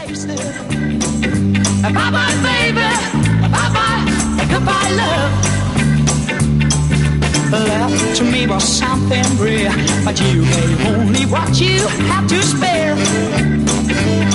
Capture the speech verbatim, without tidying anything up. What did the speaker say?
wasted. Bye-bye, baby. Bye-bye. Goodbye, love. Love to me was something rare, but you gave only what you had to spare.